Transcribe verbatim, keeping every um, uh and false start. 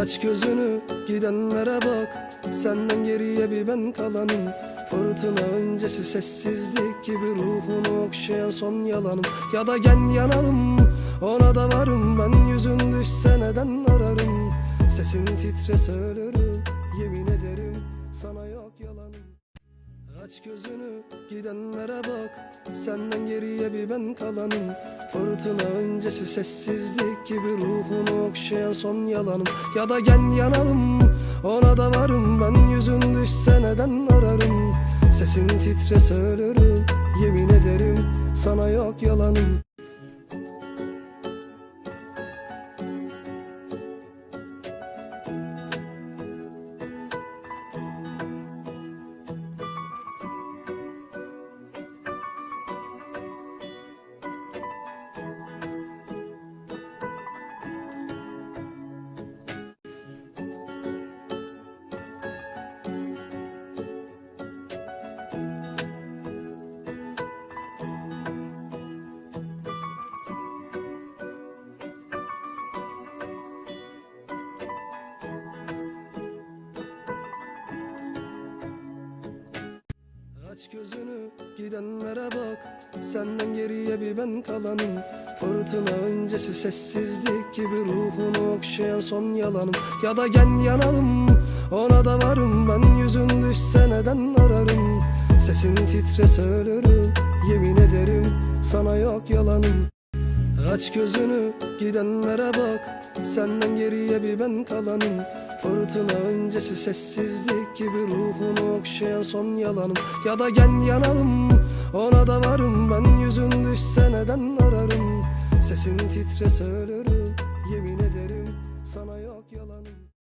Aç gözünü, gidenlere bak. Senden geriye bir ben kalanım. Fırtına öncesi sessizlik gibi ruhunu okşayan son yalanım. Ya da gel yanalım, ona da varım. Ben yüzün düşse neden ararım. Sesin titrese ölürüm, yemin ederim sana yok yalanım. Aç gözünü, gidenlere bak. Senden geriye bir ben kalanım. Fırtına öncesi sessizlik gibi ruhunu okşayan son yalanım. Ya da gel yanalım, ona da varım. Ben yüzün düşse neden ararım. Sesin titrese ölürüm, yemin ederim sana yok yalanım. Aç gözünü, gidenlere bak. Senden geriye bir ben kalanım. Fırtına öncesi sessizlik gibi ruhunu okşayan son yalanım. Ya da gel yanalım, ona da varım. Ben yüzün düşse neden ararım. Sesin titrese ölürüm, yemin ederim sana yok yalanım. Aç gözünü, gidenlere bak. Senden geriye bir ben kalanım. Fırtına öncesi sessizlik gibi ruhunu okşayan son yalanım. Ya da gel yanalım, ona da varım. Ben yüzün düşse neden ararım. Sesin titrese ölürüm, yemin ederim sana yok yalanım.